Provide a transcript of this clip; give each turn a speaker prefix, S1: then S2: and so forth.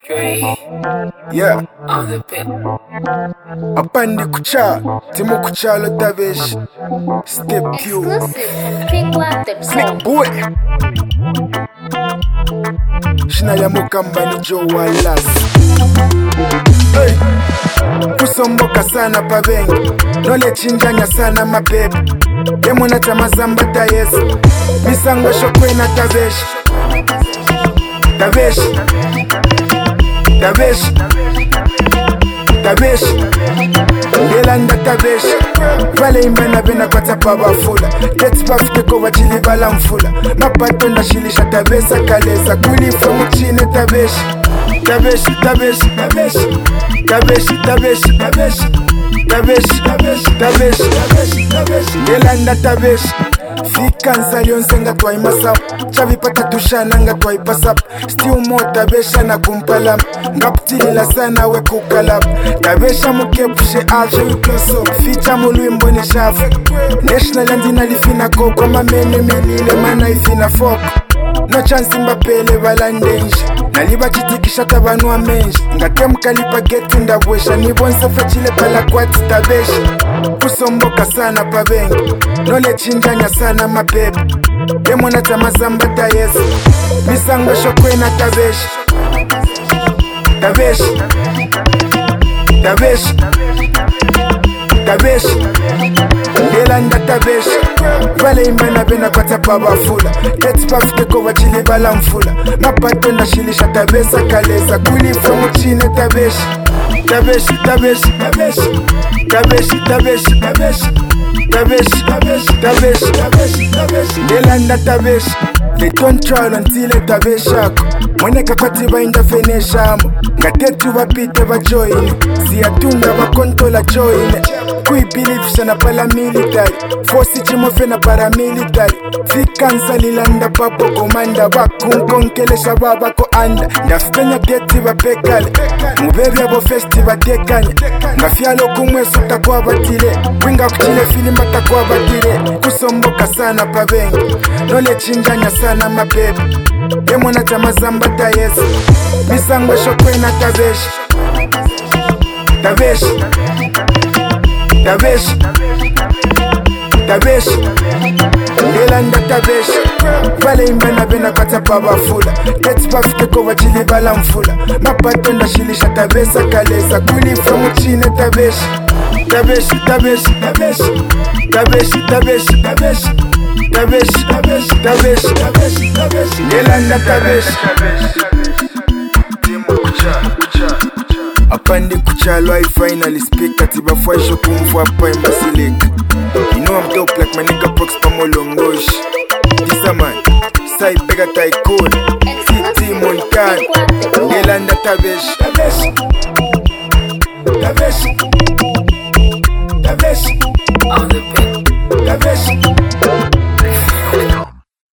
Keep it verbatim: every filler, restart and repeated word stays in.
S1: Yeah. Apandi kucha, timu kuchalo tavesh. Step Q. Slick boy. Shina ya mukamba ni Joe Wallace. Hey. Kusomboka sana pavengi, nole chinjanya sana mabebe. Demo na tamazamba tayezi, misango shokwe na tavesh. Tavesh Tavesh Tavesh Ngelanda tavesh Vale imena bena kwa tapaba fula Gets bafike kova chili bala mfula Mapato na shilisha tabesa kaleza Kuli from chine tavesh Tavesh, tavesh, tavesh Tavesh, tavesh, tavesh Tavesh, tavesh, tavesh Tavesh, Ngelanda tavesh Fikanza lyonse nga twaimasa Chavipata tushana nga twaipasap Still mo tabesha na kumpalam Ngaptilila sana we kukalap Tabesha mukepushe alshe wikloso Ficha mulwimbo ni shafu National andina lifina koko Mamene melile mana ifina foko No chance mbapele balandenji Naliba chitikisha tabanua menji Ngate mkalipa geti ndabwesha Nibonse fechile pala kwati tabesha Kusomboka sana pavengi Nole chinjanya sana mabebe Demo na tamazamba tayezi Misango shokwe na tavesh Tavesh Tavesh Tavesh Ngelanda tavesh Vale imena bena kwa tapaba fula Gets bafike kova chili bala mfula Mapato na shilisha tabesa kaleza Kuli from chine tavesh Tavesh, tavesh, tavesh Tavesh, tavesh, tavesh Tavesh, tavesh, tavesh, tavesh, tavesh Ngelanda tavesh They don't try until it tabeshako Mwene kakati ba indafeneshamo Ngatetu wapite ba join Siyatunda ba kontola join Kui believe shana pala military Force chimofe na paramilitary Fikansa lilanda papo komanda Bakunkonkelesha babako anda Ndafpenya geti ba pekale Mubebe abo festi ba dekanye Ngafialo kumwe suta kwa batile Winga kuchile filima takwa batile Kusomboka sana pavengi Nole chinjanya sana mabebe Demo na tamazamba tayezi Misango shokwe na tavesh Tavesh Tavesh Tavesh Ngelanda tavesh Vale imena bena kwa tapaba fula Gets bafike kova chili bala mfula Mapato na shilisha tabesa kaleza Kuli from chine tavesh Tavesh, tavesh, tavesh Tavesh, tavesh, tavesh Tavesh, tavesh, tavesh, tavesh, tavesh Ngelanda tavesh Timu kucha, kucha, kucha Apandi kuchalo I finally speak Katiba fwaisho kumfu hapa imbasilika You know I'm dope like my nigga Prox Pamolongosh This a man, Sai Pega Tycoon Titi Montan Ngelanda tavesh Tavesh Tavesh